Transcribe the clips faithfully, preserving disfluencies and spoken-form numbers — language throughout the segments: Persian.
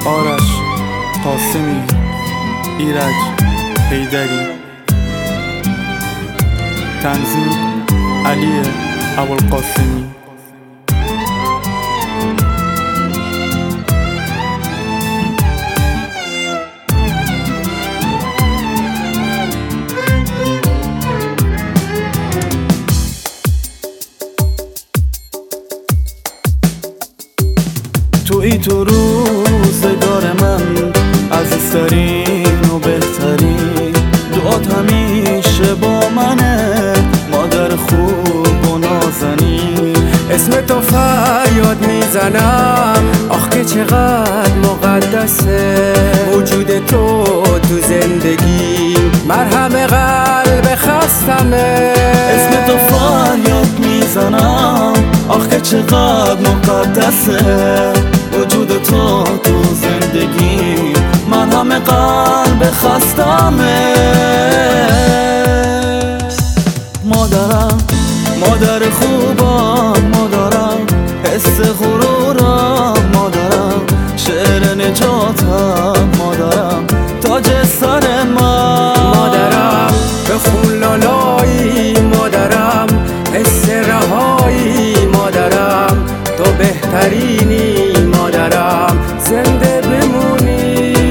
آرش قاسمی، ایرج حیدری. تنظیم علی ابوالقاسمی. تویی تو روزگار من، عزیزترین و بهترین. دعات همیشه با منه، مادر خوب و نازنین. اسم تو فریاد میزنم، آخ که چقدر مقدسه وجود تو تو زندگی، مرهم قلب خستمه. اسم تو فریاد میزنم، آخ که چقدر مقدسه وجود تو تو زندگی، مرهم قلب خستمه. مادرم، مادر خوبم، مادرم حس غرورم، مادرم شعر نجاتم، مادرم تاج سر من. مادرم بخون لالایی، مادرم حس رهایی، مادرم تو بهترینی، مادرم زنده بمونی.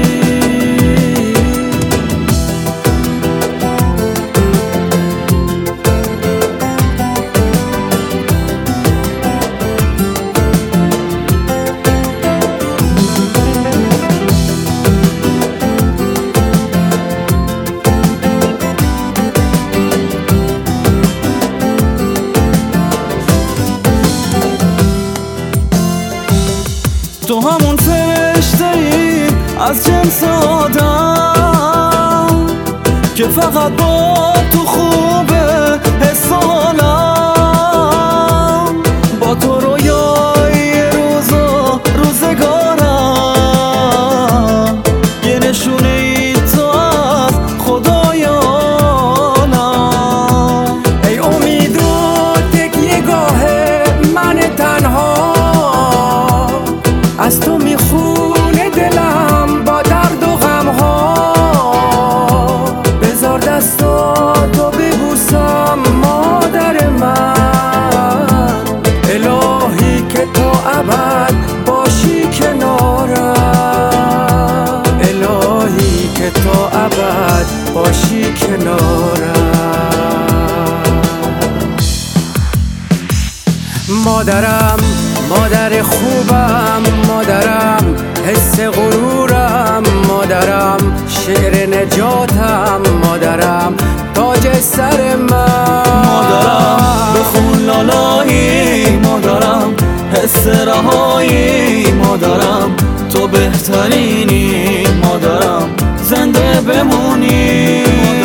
تو همون فرشته ای از جنس آدم که فقط با تو خوبه حس حالم، با تو رویای روز و روزگارم، یه نشونه ای تو از خدایانم. ای امید و تکیه گاه من تنها، از تو میخونه دلم با درد و غم ها. بذار دستاتو ببوسم مادر من، الهی که تا ابد باشی کنارم، الهی که تا ابد باشی کنارم. مادرم، مادر خوبم، مادرم حس غرورم، مادرم شعر نجاتم، مادرم تاج سر من. مادرم بخون لالایی، مادرم حس رهایی، مادرم تو بهترینی، مادرم زنده بمونی.